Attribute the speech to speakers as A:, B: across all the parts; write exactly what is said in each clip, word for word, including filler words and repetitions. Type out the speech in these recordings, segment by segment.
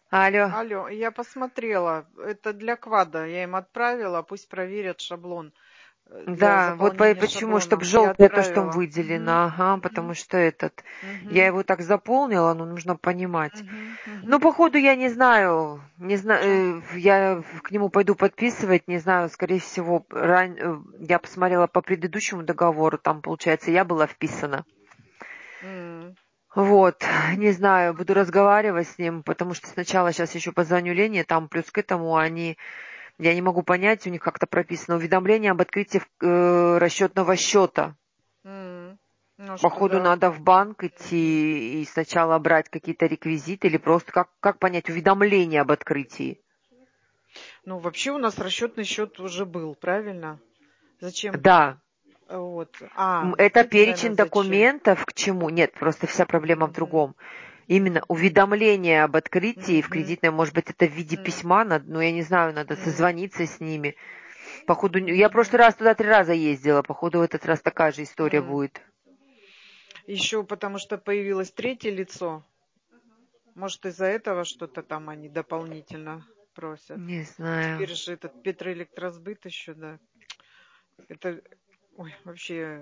A: Алло.
B: Алло, я посмотрела. Это для квада. Я им отправила, пусть проверят шаблон э, для
A: Да, вот по-
B: заполнения
A: почему, чтобы
B: шаблона. Я
A: желтое то, что
B: отправила. Угу,
A: выделено, ага, потому
B: угу,
A: что этот, я
B: угу,
A: его так заполнила, но нужно понимать.
B: угу,
A: Ну,
B: угу.
A: походу, я не знаю, не
B: Чё?
A: знаю, э, я к нему пойду подписывать, не знаю, скорее всего, ран... э, я посмотрела по предыдущему договору, там, получается, я была вписана.
B: М,
A: Вот, не знаю, буду разговаривать с ним, потому что сначала сейчас еще позвоню Лене, там плюс к этому они, я не могу понять, у них как-то прописано уведомление об открытии э, расчетного счета.
B: м. Ну, что
A: Походу,
B: за...
A: надо в банк
B: Мгм.
A: идти и сначала брать какие-то реквизиты или просто как, как понять уведомление об открытии.
B: Ну, вообще у нас расчетный счет уже был, правильно? Зачем?
A: Да,
B: Э, Вот. А,
A: м,
B: вот
A: это
B: это, наверное,
A: перечень
B: зачем?
A: документов к чему? Нет, просто вся проблема в
B: Мгм,
A: другом. Именно
B: мгм,
A: уведомление об открытии в
B: мгм,
A: кредитной, может быть, это в виде
B: м,
A: письма, надо, ну, я не знаю, надо
B: м,
A: созвониться с ними. Походу, я в
B: мгм,
A: прошлый раз туда три раза ездила, походу, в этот раз такая же история
B: м.
A: будет.
B: Еще потому что появилось третье лицо. Может, из-за этого что-то там они дополнительно просят.
A: Не знаю.
B: Теперь же этот Петроэлектросбыт еще, да. Это, ой, вообще,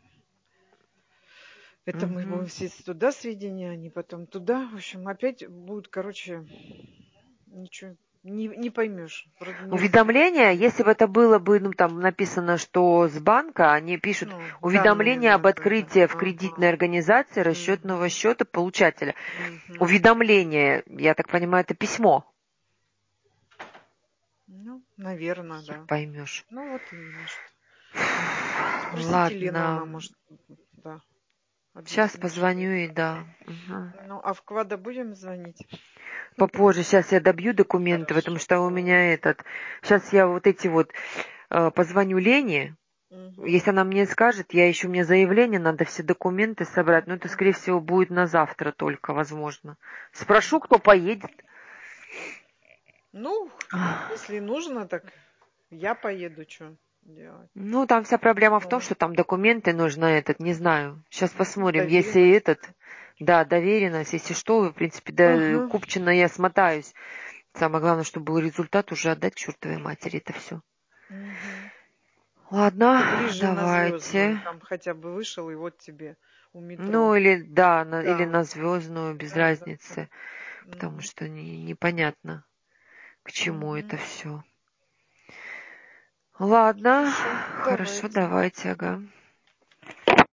B: это мы будем
A: Мгм.
B: все туда сведения, они потом туда. В общем, опять будут, короче, ничего, не, не поймешь. Вроде не
A: Уведомление,
B: разблокируют.
A: если бы это было бы, ну, там написано, что с банка, они пишут
B: Ну, данные,
A: уведомление об
B: наверное.
A: открытии в кредитной
B: Ага.
A: организации расчетного
B: Мгм.
A: счета получателя.
B: Мгм.
A: Уведомление, я так понимаю, это письмо.
B: Ну, наверное,
A: Хер
B: да.
A: поймешь.
B: Ну, вот именно что. Спросите Лену, она
A: Ладно,
B: может, да,
A: сейчас
B: объяснить, что
A: позвоню
B: это
A: и
B: такое.
A: да. Мгм.
B: Ну, а в квада будем звонить?
A: Попозже, сейчас я добью документы, потому
B: Хорошо.
A: что у меня этот... Сейчас я вот эти вот э, позвоню Лене.
B: Мгм.
A: Если она мне скажет, я еще мне заявление, надо все документы собрать. Но это, скорее всего, будет на завтра только, возможно. Спрошу, кто поедет.
B: Ну, если нужно, так я поеду, что делать.
A: Ну, там вся проблема в том,
B: Ну,
A: что там документы нужно этот, не знаю. Сейчас
B: ну,
A: посмотрим. Если
B: доверенность.
A: этот, да, доверенность, если что, в принципе, да,
B: Ага.
A: купчино я смотаюсь. Самое главное, чтобы был результат, уже отдать чертовой матери, это все.
B: Мгм.
A: Ладно,
B: Да ближе на Звездную,
A: давайте.
B: там хотя бы вышел, и вот тебе у
A: Ну,
B: метро.
A: или, да, на- или
B: Да,
A: на звездную, без
B: да, да.
A: разницы. Потому
B: Мгм.
A: что не- непонятно, к чему это
B: Мгм.
A: все. Ладно,
B: Хорошо,
A: хорошо,
B: давайте.
A: давайте, ага.